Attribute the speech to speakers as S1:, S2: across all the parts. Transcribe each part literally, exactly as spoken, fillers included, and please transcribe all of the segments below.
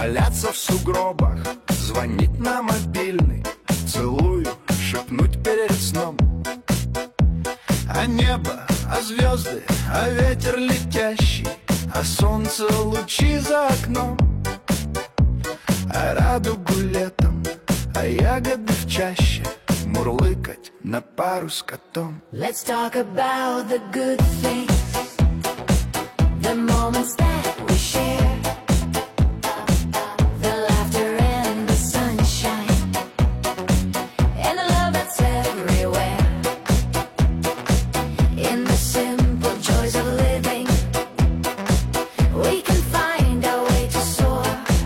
S1: валяться в сугробах, звонить на мобильный, целую, шепнуть перед сном. А небо, а звезды, а ветер летящий, а солнце лучи за окном. А радугу летом, а ягоды в чаще, мурлыкать на пару с котом.
S2: Let's talk about the good things, the moments that we share, the laughter and the sunshine, and the love that's everywhere. In the simple joys of living, we can find our way to soar.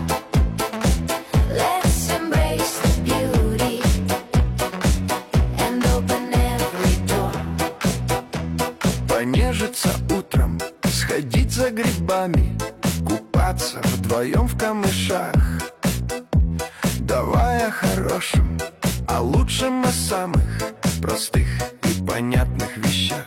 S2: Let's embrace the beauty and open every door.
S1: Понежиться утром, сходить за грибами, купаться вдвоем в камышах. Давай о хорошем, о лучшем, о самых простых и понятных вещах.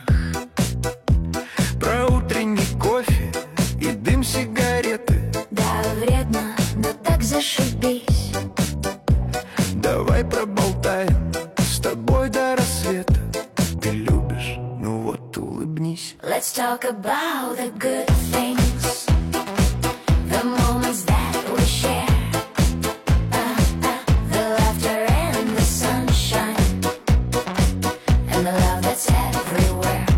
S1: Про утренний кофе и дым сигареты.
S2: Да, вредно, но так зашибись.
S1: Давай проболтаем с тобой до рассвета. Ты любишь, ну вот улыбнись.
S2: Let's talk about the good things, the moments that we share, uh, uh, the laughter and the sunshine, and the love that's everywhere.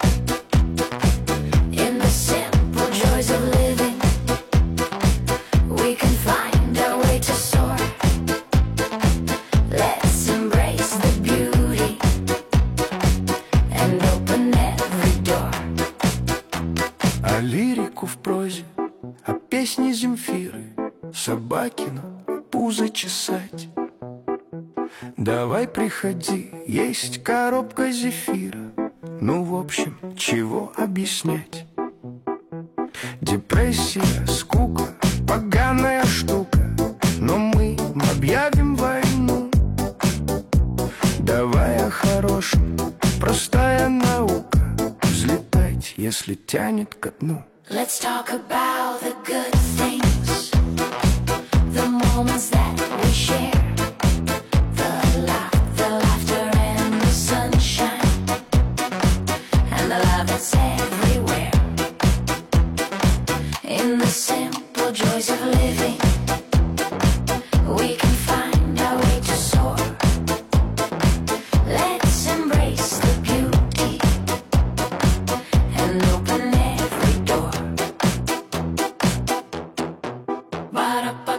S2: In the simple joys of living, we can find our way to soar. Let's embrace the beauty and open every door.
S1: А лирику в прозе, а песни Земфиры, собакину пузо чесать. Давай приходи, есть коробка зефира. Ну, в общем, чего объяснять? Депрессия, скука, поганая штука, но мы объявим войну. Давай о хорошем, простая наука, взлетать, если тянет ко дну.
S2: Let's talk about the good things, the moments that we share, the laugh, the laughter and the sunshine, and the love that's everywhere. In the simple joys of living, we can find our way to soar. Let's embrace the beauty and open every door. Ba-da-ba.